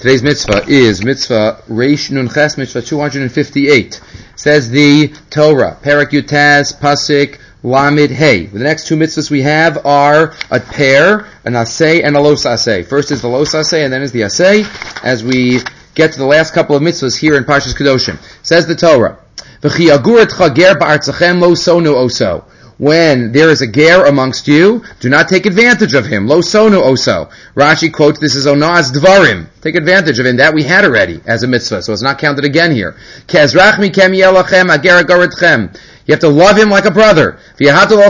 Today's mitzvah is mitzvah Reish Nun Ches, mitzvah 258. Says the Torah, Perek Yutaz, Pasik, Lamed Hey. The next two mitzvahs we have are a pair, an asay, and a los asay. First is the los asay, and then is the asay, as we get to the last couple of mitzvahs here in Parshas Kedoshim. Says the Torah, V'chi aguretcha ger ba'artzachem lo sonu oso. When there is a ger amongst you, do not take advantage of him. Lo sonu oso. Rashi quotes, this is onaz dvarim. Take advantage of him. That we had already as a mitzvah, so it's not counted again here. Kezrach mikem yelachem ager agoretchem. You have to love him like a brother. So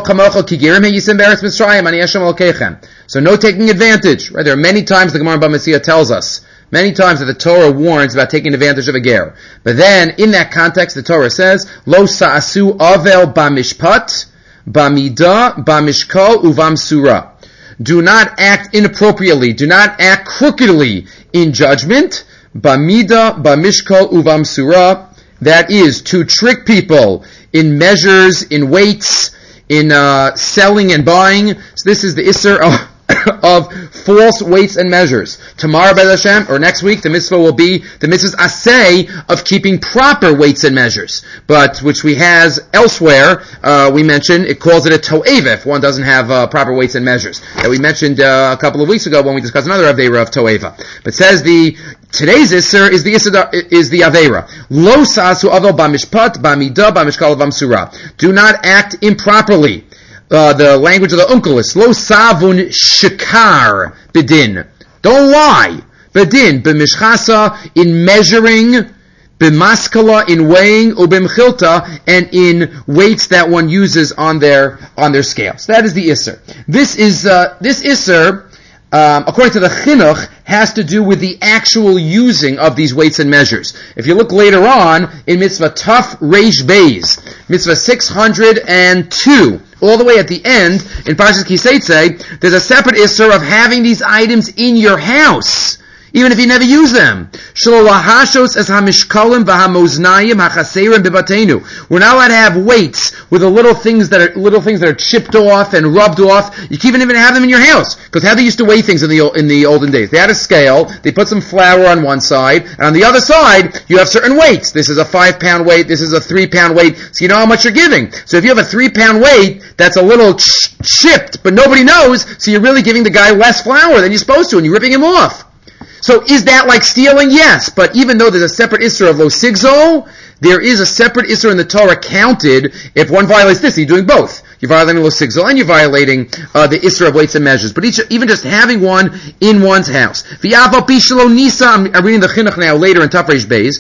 no taking advantage. Right? There are many times the Gemara Bava Metzia tells us, many times that the Torah warns about taking advantage of a ger. But then, in that context, the Torah says, Lo sa'asu avel b'mishpat, b'midah, b'mishkal, uv'amsura. Do not act inappropriately. Do not act crookedly in judgment. B'midah, b'mishkal, uv'amsura. That is, to trick people in measures, in weights, in selling and buying. So this is the Isser of false weights and measures. Tomorrow, B'ez Hashem, or next week, the mitzvah will be the mitzvah's asay of keeping proper weights and measures, but which we has elsewhere. We mentioned it calls it a to'eva if one doesn't have proper weights and measures. That we mentioned a couple of weeks ago when we discussed another aveira of to'eva. But says today's Isser is the aveira. Lo sa'asu avel b'mishpat, b'midah, b'mishkal, v'amsura. Do not act improperly. The language of the Unkelis. Lo savun shikar b'din. Don't lie. B'din, b'mishchasa, in measuring, b'maskala, in weighing, ub'mchilta, and in weights that one uses on their scales. That is the Isser. This Isser, according to the Chinuch, has to do with the actual using of these weights and measures. If you look later on in Mitzvah Taf Reish Beis, Mitzvah 602, all the way at the end, in Parshas Kiseitze, there's a separate Isser of having these items in your house, even if you never use them. We're not allowed to have weights with the little things that are chipped off and rubbed off. You can't even have them in your house, because how they used to weigh things in the olden days. They had a scale. They put some flour on one side, and on the other side you have certain weights. This is a 5-pound weight. This is a 3-pound weight. So you know how much you're giving. So if you have a 3-pound weight that's a little chipped, but nobody knows, so you're really giving the guy less flour than you're supposed to, and you're ripping him off. So is that like stealing? Yes, but even though there's a separate Isser of lo sigzol, there is a separate Isser in the Torah counted if one violates this. You're doing both. You're violating lo sigzol and you're violating the Isser of weights and measures. But even just having one in one's house. I'm reading the Chinuch now later in Taf Reish Beis.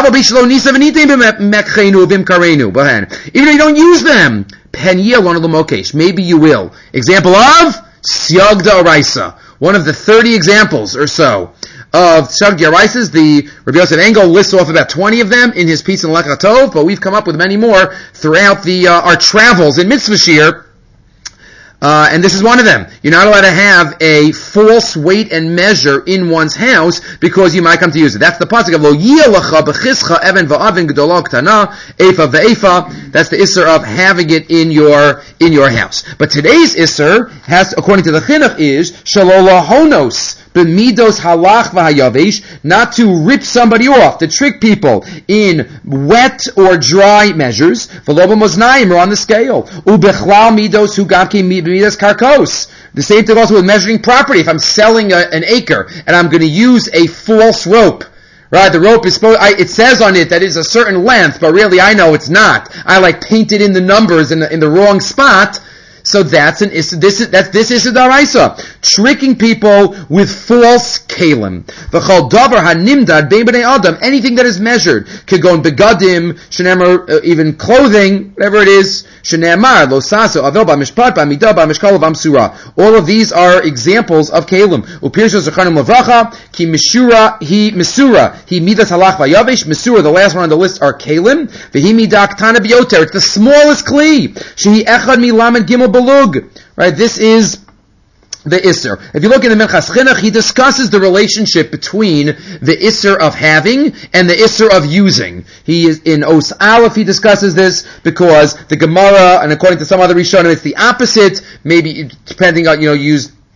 Even if you don't use them, maybe you will. Example of Siyag D'Oraisa. One of the 30 examples or so of Siyag D'Oraisa. The Rabbi Yosef Engel lists off about 20 of them in his piece in Lech HaTov, but we've come up with many more throughout our travels in Mitzvah Shir. And this is one of them. You're not allowed to have a false weight and measure in one's house because you might come to use it. That's the pasuk of lo yiyalacha b'chischa even va'avin gedola ktana efa ve'efa. That's the Isser of having it in your house. But today's Isser has, according to the Chinuch, is shalola honos b'midos halach v'hayavesh, not to rip somebody off, to trick people in wet or dry measures. V'lo b'moznayim, or on the scale. U'bechlal midos hu gamki midas karkos. The same thing also with measuring property. If I'm selling an acre and I'm going to use a false rope, right? The rope is it says on it that it's a certain length, but really I know it's not. I painted in the numbers in the wrong spot. So that's this is D'Oraisa. Tricking people with false kalim. V'chol davar hanimdad bein b'nei adam. Anything that is measured. Kegon begadim, shenemar, even clothing, whatever it is. Shenemar, lo saso, avel b'mishpat, b'midah, b'mishkal, b'msura. All of these are examples of kalim. Upirsho zechanim levracha, ki mishura, hi midas halach v'yavesh, misura, the last one on the list are kalim. V'hi midak tana b'yoter. It's the smallest kli. Shehi echad milamed gimel belug. Right, this is the Isser. If you look in the Minchas Chinuch, he discusses the relationship between the Isser of having and the Isser of using. He is in Os Aleph, he discusses this because the Gemara, and according to some other Rishonim, it's the opposite. Maybe depending on, use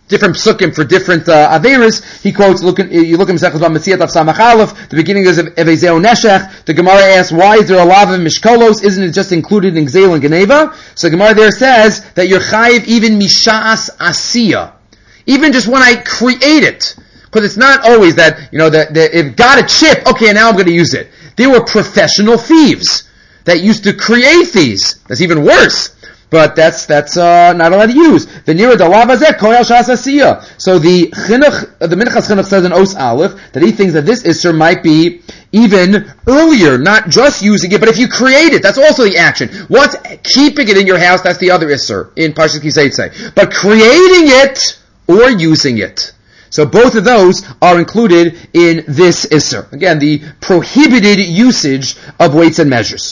different psukim for different averas. He quotes, you look in Mesechus Bamasiat of Samach Aleph, the beginning is of Ezeo Neshech. The Gemara asks, why is there a lav of Mishkolos? Isn't it just included in Gzeil and Geneva? So the Gemara there says that you're chayiv even Misha'as Asiya. Even just when I create it. Because it's not always that, it got a chip, okay, now I'm going to use it. They were professional thieves that used to create these. That's even worse. But that's not allowed to use. The nira dalavazek koyal shas asiya. So the Minchas Chinuch says in Os Aleph that he thinks that this isser might be even earlier, not just using it, but if you create it, that's also the action. What's keeping it in your house? That's the other isser in Parshas Kiseitze. But creating it or using it. So both of those are included in this isser. Again, the prohibited usage of weights and measures.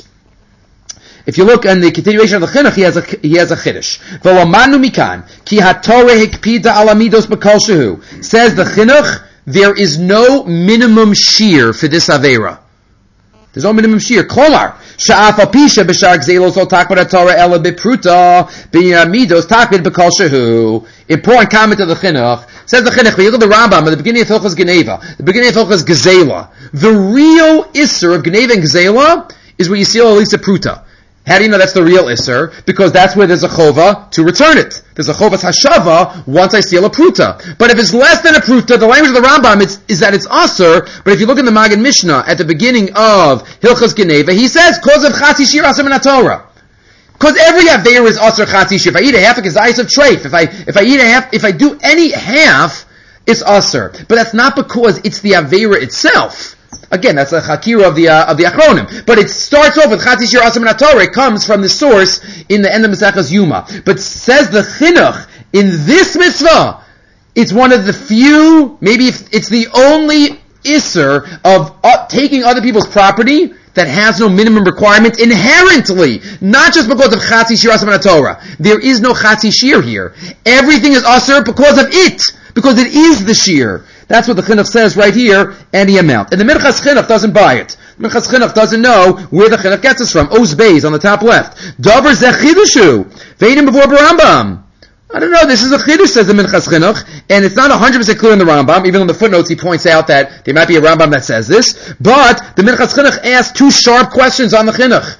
If you look in the continuation of the chinuch, he has a chiddush. V'lamanu mikan ki haTorah hikpida ala midos b'kol shehu. Says the chinuch, there is no minimum shear for this avera. There's no minimum shear. Kolmar sha'af apisha b'shar gzelos ol takbid haTorah ela b'pruta b'midos takbid b'kol shehu. Important comment of the chinuch. Says the chinuch, when you look at the Rambam at the beginning of Hilchos Geneva, the beginning of Hilchos Gezela, the real isser of Geneva and Gezela is where you see Elisa Pruta. How do you know that's the real Isser? Because that's where there's a chova to return it. There's a chovas hashava once I steal a pruta. But if it's less than a pruta, the language of the Rambam is that it's Asr. But if you look in the Magen Mishnah at the beginning of Hilchos Geneva, he says, cause of Chatzi Shir Asr min HaTorah. Because every Aveir is Asr Chatzi Shir. If I eat a half, it's Zayis of treif. If I do any half, it's Asr. But that's not because it's the Aveira itself. Again, that's a chakira of the Achronim. But it starts off with Chatzi Shir Asr min HaTorah. It comes from the source in the end of Mesechus Yuma. But says the Chinuch, in this mitzvah, it's one of the few, maybe it's the only Isser of taking other people's property that has no minimum requirement inherently. Not just because of Chatzi Shir Asr min HaTorah. There is no Chatzi Shir here. Everything is Asr because of it. Because it is the Shir. That's what the Chinuch says right here, any amount. And the Minchas Chinuch doesn't buy it. The Minchas Chinuch doesn't know where the Chinuch gets this from. Oz Beis on the top left. Davar zeh chidushu. Veinim b'vor Rambam. I don't know, this is a chidush, says the Minchas Chinuch, and it's not 100% clear in the Rambam, even though in the footnotes he points out that there might be a Rambam that says this, but the Minchas Chinuch asks two sharp questions on the Chinuch.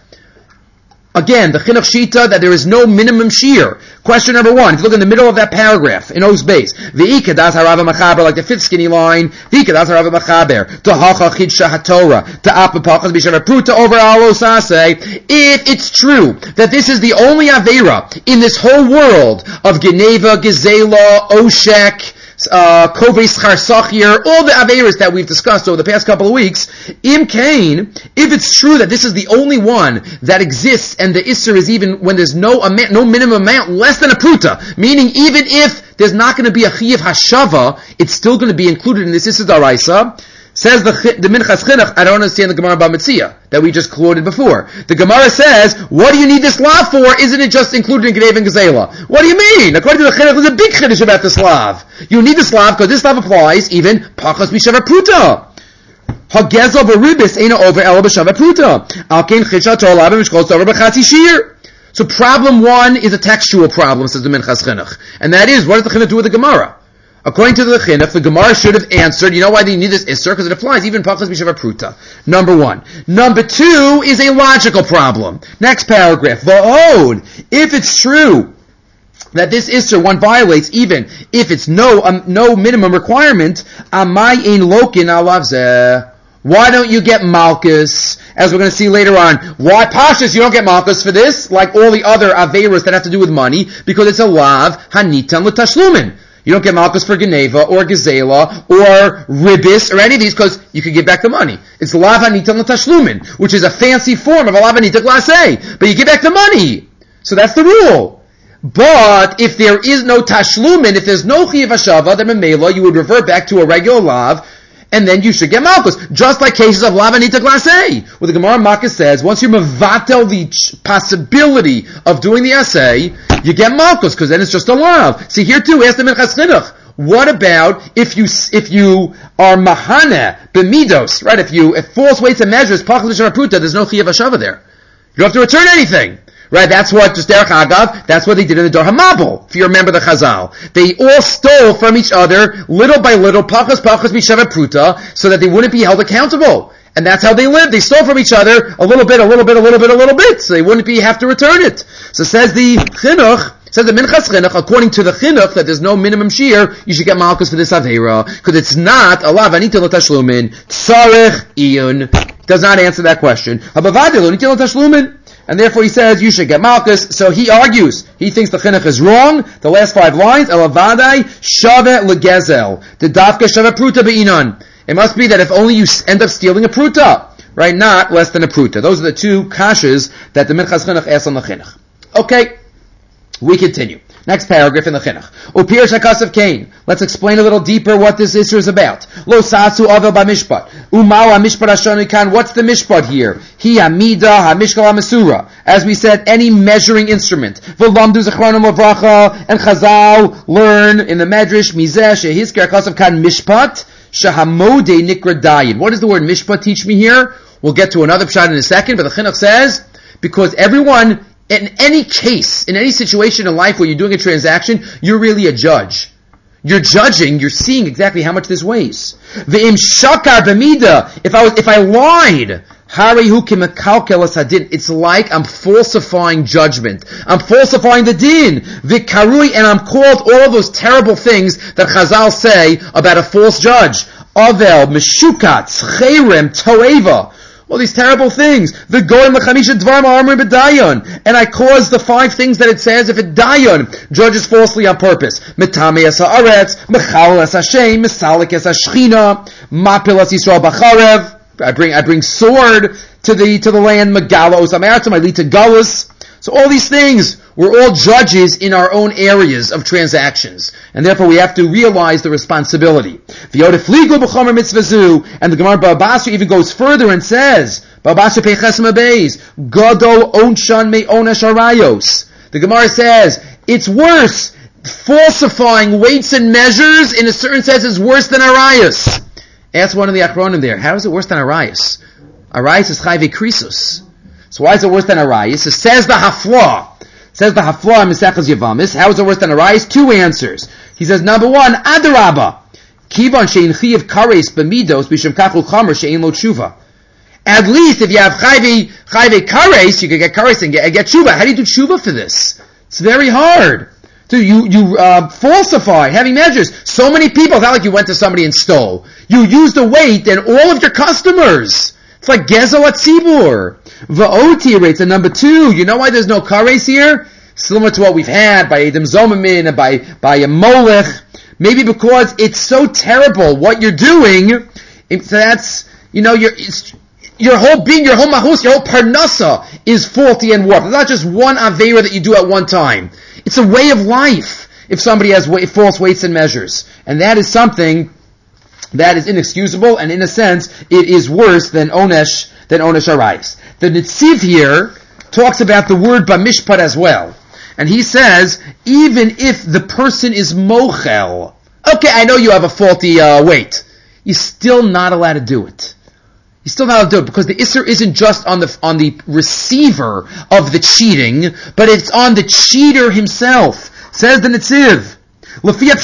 Again, the Chinuch Shita, that there is no minimum shear. Question number one, if you look in the middle of that paragraph, in Oz Beis, V'ika das harava machaber, like the fifth skinny line, V'ika das harava machaber, T'hacha chidsha haTorah, Ta'apa pachas b'shavar pruta over alosase. If it's true that this is the only Aveira in this whole world of Geneva, Gezela, Oshek, Koves Charsachir, all the Aveiras that we've discussed over the past couple of weeks, Im Kain, if it's true that this is the only one that exists and the Isser is even when there's no minimum amount less than a Pruta, meaning even if there's not going to be a Chiyav Hashava, it's still going to be included in this Isser Daraisa. Says the Minchas Chinuch, I don't understand the Gemara Bamitzia that we just quoted before. The Gemara says, what do you need this lav for? Isn't it just included in Geneva and Gezela? What do you mean? According to the Chinuch, there's a big Chiddush about this lav. You need this lav because this lav applies even Pachas B'Shavar Pruta. Hagezel B'Ribis Eina Over Ela B'Shavar Pruta. Alkein Chidshah Torah Lav Mishkol Sover B'Chatzi Shir. So problem one is a textual problem, says the Minchas Chinuch. And that is, what does the Chinuch do with the Gemara? According to the Chinuch, the Gemara should have answered, you know why they need this Isser? Because it applies even Pachas B'Shavar Pruta. Number one. Number two is a logical problem. Next paragraph. V'od, if it's true that this Isser one violates even if it's no minimum requirement, amay ein lokin alav zeh. Why don't you get Malchus? As we're going to see later on, why Pashas you don't get Malchus for this, like all the other Aveiros that have to do with money, because it's a lav hanitan l'tashlumin. You don't get Malchus for Geneva, or Gezela, or Ribis, or any of these, because you could give back the money. It's lav hanitan l'tashlumin, which is a fancy form of a lav hanitan l'aseh, but you give back the money. So that's the rule. But if there is no tashlumin, if there's no chiyav hashava, then memela, you would revert back to a regular lav, and then you should get Malchus. Just like cases of lav hanitan l'aseh, where the Gemara Makkah says, once you mevatel the possibility of doing the aseh, you get Malchus, because then it's just a lav. See, here too, ask the Minchas Chinuch, what about if you are mahane, b'midos, right? If false weights and measures, pachas b'shavar pruta, there's no chiyav hashava there. You don't have to return anything. Right, that's what, just Derech Agav, that's what they did in the Dor HaMabul, if you remember the Chazal. They all stole from each other, little by little, pachas mishavet pruta, so that they wouldn't be held accountable. And that's how they lived. They stole from each other a little bit, so they wouldn't have to return it. So says the Chinuch, says the Minchas Chinuch, according to the Chinuch, that there's no minimum shear, you should get malchus for this Aveira, because it's not, Allah v'anita lo tashlumin, tzarech iyun. Does not answer that question. Habavadi lo nita lo tashlumin. And therefore he says, you should get malchus. So he argues. He thinks the chinuch is wrong. The last 5 lines, elavadai shave legezel. The dafka shave pruta be'inan. It must be that if only you end up stealing a pruta, right? Not less than a pruta. Those are the 2 kashas that the Minchas Chinuch asks on the chinuch. Okay. We continue. Next paragraph in the chinuch. Upir shakasav Cain. Let's explain a little deeper what this issue is about. Lo sasu avel b'mishpat. Umau ha-mishpat hashanu kan. What's the mishpat here? Hi amida ha-mishkal ha-mesura. As we said, any measuring instrument. V'lamdu zechronim lavracha. And Chazal learn in the Medrash mizeh shehizker kasav kan mishpat shahamode nikra dayin. What does the word mishpat teach me here? We'll get to another pshat in a second, but the chinuch says, because everyone, in any case, in any situation in life where you're doing a transaction, you're really a judge. You're judging, you're seeing exactly how much this weighs. Ve'im shakar b'mida, if I lied, harihu kimekalkel as hadin, it's like I'm falsifying judgment. I'm falsifying the din. V'karui, and I'm called all those terrible things that Chazal say about a false judge. Avel, meshukat, cherem, toeva. All these terrible things. The goyim l'chamisha dvar ma'amrim b'dayon. And I caused the 5 things that it says if it dayon judges falsely on purpose. Metame es ha'aretz, mechal es Hashem, mesalik es ha'shchina, mapil es Yisrael b'charev. I bring sword to the land, megala os ha'me'atzim, I lead to galus. So all these things, we're all judges in our own areas of transactions. And therefore we have to realize the responsibility. And the Gemara Baba Basra even goes further and says, Baba Basra Peiches Mabeis, Gadol Onshan Me Onesh Arayos. The Gemara says, it's worse. Falsifying weights and measures, in a certain sense, is worse than Arayos. Ask one of the Achronim there, how is it worse than Arayos? Arayos is Chayve Krisus. So why is it worse than Arayos? It says the Haflah. Says the Haflah in Mesechus Yavamis. How is it worse than Arayos? 2 answers. He says, number 1, Adarabba. Kivan shein chiyav kares b'midos b'shem kachul chamer shein lo tshuva. At least if you have chayve kares, you can get kares and get tshuva. How do you do tshuva for this? It's very hard. So you falsify heavy measures. So many people, it's not like you went to somebody and stole. You used a weight and all of your customers. It's like gezel at tzibur. Va'oti rates, and number 2, you know why there's no kares here? Similar to what we've had by Edom Zomamin and by a Molech. Maybe because it's so terrible what you're doing. That's, your whole being, your whole mahus, your whole parnasa is faulty and warped. It's not just one aveira that you do at one time. It's a way of life if somebody has false weights and measures. And that is something that is inexcusable, and in a sense, it is worse than Onesh Arayos. The Netziv here talks about the word b'mishpat as well. And he says, even if the person is mochel, okay, I know you have a faulty weight, you're still not allowed to do it. You're still not allowed to do it because the isser isn't just on the receiver of the cheating, but it's on the cheater himself. Says the Netziv. What does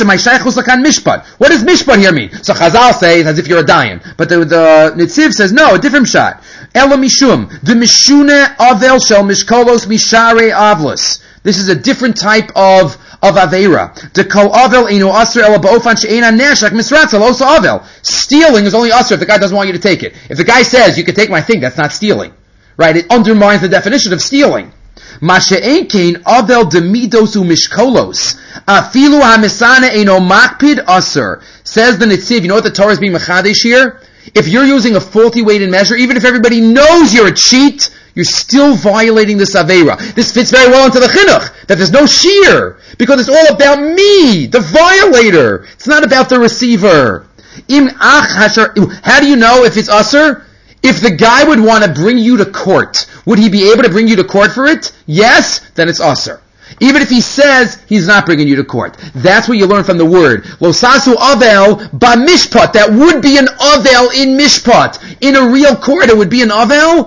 mishpat here mean? So Chazal says as if you're a dayan, but the Netziv says no, a different shot. Ela mishum the mishune avel shel mishkolos mishare avlos. This is a different type of aveira. The kol avel inu aser ela baofan she'ena neshak misratzel osa avel. Stealing is only aser if the guy doesn't want you to take it. If the guy says you can take my thing, that's not stealing, right? It undermines the definition of stealing. Masha'en kein avel demidos umishkolos afilu hamisana eno makpid aser. Says the Netziv. You know what the Torah is being mechadesh here? If you're using a faulty weight and measure, even if everybody knows you're a cheat, you're still violating this aveira. This fits very well into the chinuch, that there's no shear, because it's all about me, the violator. It's not about the receiver. How do you know if it's aser? If the guy would want to bring you to court, would he be able to bring you to court for it? Yes, then it's aser. Even if he says he's not bringing you to court. That's what you learn from the word. Losasu avel b'mishpat. That would be an avel in mishpat. In a real court, it would be an avel.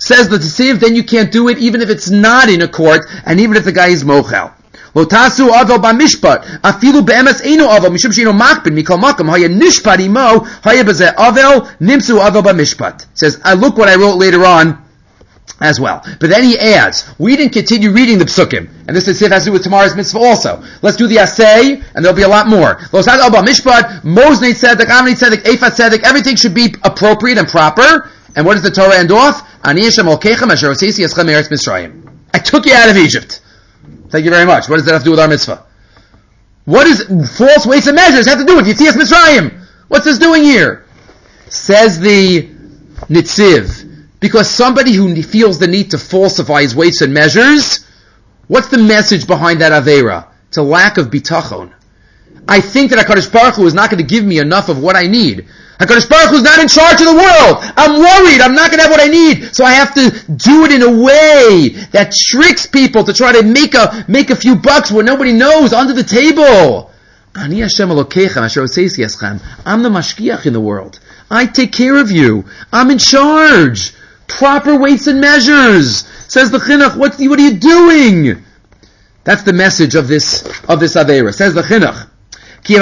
Says the Tziv, then you can't do it even if it's not in a court, and even if the guy is mochel. Lo tasu avel b'mishpat, afilu be'emes eino avel, mishum sheino makbin, mikol makam, haya nishpat imo, haya b'zeh avel, nimsu avel b'mishpat. Says, I look what I wrote later on as well. But then he adds, we didn't continue reading the psukim, and this has to do with tomorrow's mitzvah also. Let's do the asay, and there'll be a lot more. Lo tasu avel b'mishpat, moznei tzedek, amnei tzedek, eifat tzedek, everything should be appropriate and proper. And what does the Torah end off? Ani Hashem Elokechem asher hosesi eschem me'eretz Mitzrayim. I took you out of Egypt. Thank you very much. What does that have to do with our mitzvah? What does false weights and measures have to do with Yetzias Mitzrayim? What's this doing here? Says the Nitziv, because somebody who feels the need to falsify his weights and measures, what's the message behind that Aveira? It's a lack of bitachon. I think that HaKadosh Baruch Hu is not going to give me enough of what I need. HaKadosh Baruch Hu is not in charge of the world. I'm worried. I'm not going to have what I need. So I have to do it in a way that tricks people to try to make a few bucks where nobody knows, under the table. Ani Hashem Elokechem asher hosesi eschem. I'm the mashgiach in the world. I take care of you. I'm in charge. Proper weights and measures. Says the Chinuch, what are you doing? That's the message of this Aveira. Says the Chinuch. There's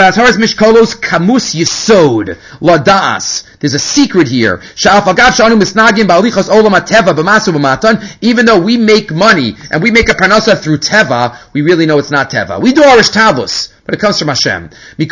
a secret here. Even though we make money and we make a parnasa through teva, we really know it's not teva. We do Arish Tavus, but it comes from Hashem. He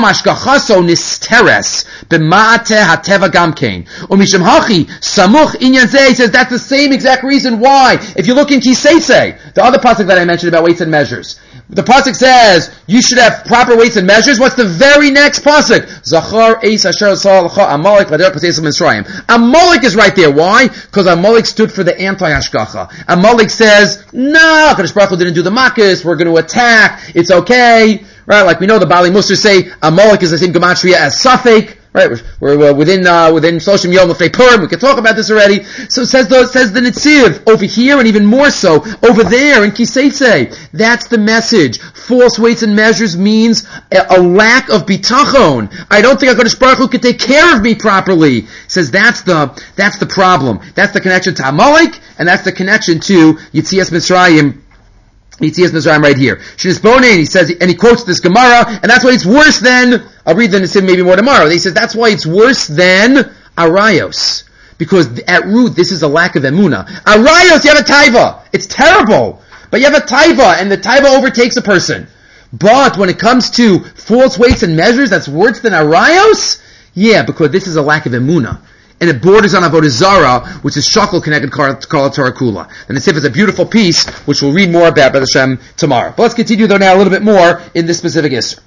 says that's the same exact reason why. If you look in Kiseisei, the other pasuk that I mentioned about weights and measures, the pasuk says you should have proper weights and measures. What's the very next pasuk? Zachar Eis Asher Salcha Amalek Vader Patesim Mitzrayim. Amalek is right there. Why? Because Amalek stood for the anti-hashgacha. Amalek says, no, Kadosh Baruch Hu didn't do the makkos. We're going to attack. It's okay, right? Like we know the Bali Musar say Amalek is the same gematria as Safek. Right, we're within Shloshim Yom Lefnei Purim. We can talk about this already. So says the Nitziv over here, and even more so over there in Kiseitze. That's the message. False weights and measures means a lack of bitachon. I don't think HaKadosh Baruch Hu can take care of me properly. Says that's the problem. That's the connection to Amalek, and that's the connection to Yetzias Mitzrayim. Yetzias Mitzrayim right here. Shnisbonin, he says, and he quotes this Gemara, and that's why it's worse than, I'll read the Nisim maybe more tomorrow. He says that's why it's worse than Arayos. Because at root, this is a lack of emunah. Arayos, you have a taiva. It's terrible. But you have a taiva, and the taiva overtakes a person. But when it comes to false weights and measures, that's worse than Arayos? Yeah, because this is a lack of emunah. And it borders on Avodah Zarah, which is shakal connected to Kol Torah Kula. And the Sif is a beautiful piece, which we'll read more about by the Shem tomorrow. But let's continue though now a little bit more in this specific issue.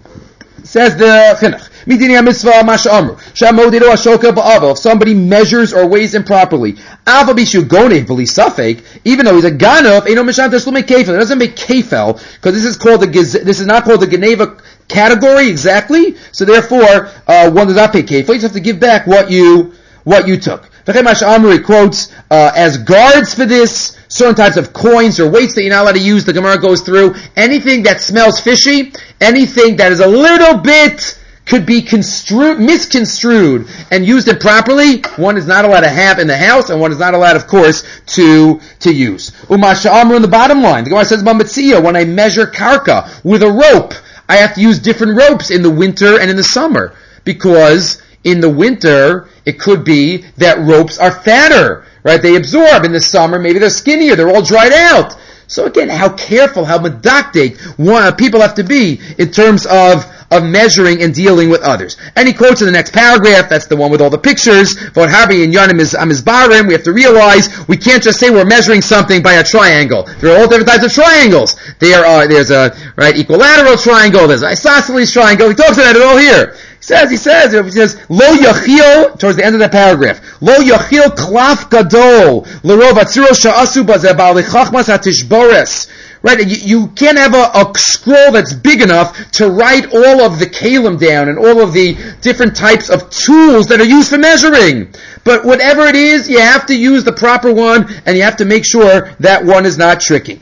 Says the Chinuch, Midini mitzvah masha amru, Shamodido ashoka ba'avel, if somebody measures or weighs improperly, Ava bishu gonev b'li safek, even though he's a ganov, Eino Mishanta still make kefel. It doesn't make kefel, because this is not called the Geneva category exactly, so therefore, one does not pay kefel. You just have to give back what you took. He quotes as guards for this, certain types of coins or weights that you're not allowed to use. The Gemara goes through anything that smells fishy, anything that is a little bit could be misconstrued and used improperly, one is not allowed to have in the house, and one is not allowed, of course, to use. Umasha Amr in the bottom line, the Gemara says, when I measure karka with a rope, I have to use different ropes in the winter and in the summer, because in the winter, it could be that ropes are fatter, right? They absorb. In the summer, maybe they're skinnier, they're all dried out. So again, how careful, how medactic people have to be in terms of measuring and dealing with others. And he quotes in the next paragraph, that's the one with all the pictures, Vod Harbi and Yonim is Amizbarim, we have to realize we can't just say we're measuring something by a triangle. There are all different types of triangles. There's a equilateral triangle, there's an isosceles triangle, he talks about it all here. He says, Lo Yachil, towards the end of that paragraph, Lo Yachil Klaf Gadol, L'rov Atziro Sha'asu Bazeh Chachmas HaTishbores. Right, you can't have a scroll that's big enough to write all of the kalim down and all of the different types of tools that are used for measuring. But whatever it is, you have to use the proper one, and you have to make sure that one is not tricky.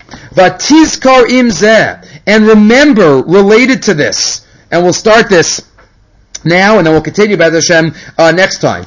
Vatizkar imzeh, and remember, related to this, and we'll start this now, and then we'll continue by Hashem next time.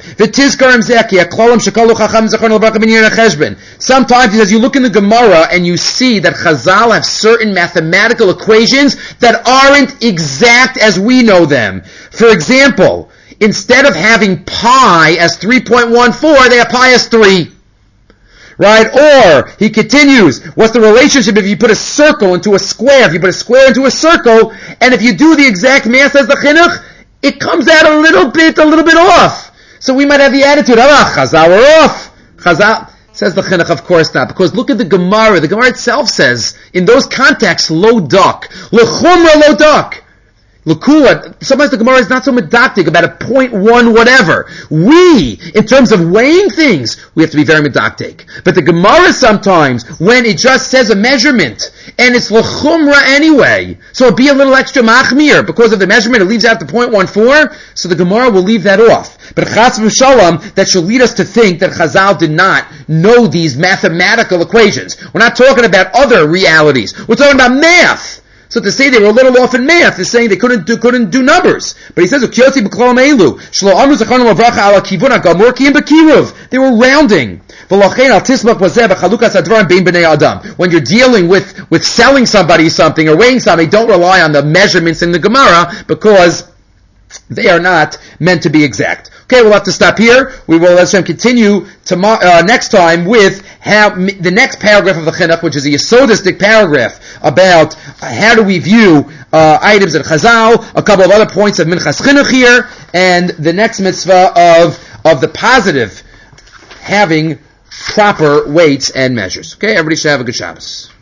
Sometimes, as you look in the Gemara and you see that Chazal have certain mathematical equations that aren't exact as we know them. For example, instead of having pi as 3.14, they have pi as 3. Right? Or, he continues, what's the relationship if you put a circle into a square? If you put a square into a circle, and if you do the exact math as the chinuch, it comes out a little bit off. So we might have the attitude, Chazal, we're off. Chazal, says the chinuch, of course not. Because look at the Gemara. The Gemara itself says, in those contexts, lo duck. L'chumra lo duck. L'kula, sometimes the Gemara is not so medactic about a 0.1 whatever. We, in terms of weighing things, we have to be very medactic. But the Gemara sometimes, when it just says a measurement, and it's l'chumra anyway, so it'll be a little extra machmir, because of the measurement, it leaves out the 0.14, so the Gemara will leave that off. But chas v'shalom, that should lead us to think that Chazal did not know these mathematical equations. We're not talking about other realities. We're talking about math. So to say they were a little off in math is saying they couldn't do numbers. But he says, they were rounding. When you're dealing with selling somebody something or weighing something, don't rely on the measurements in the Gemara because they are not meant to be exact. Okay, we'll have to stop here. We will, let's continue next time with the next paragraph of the Chinuch, which is a yesodistic paragraph about how do we view items at Chazal, a couple of other points of Minchas Chinuch here, and the next mitzvah of the positive having proper weights and measures. Okay, everybody should have a good Shabbos.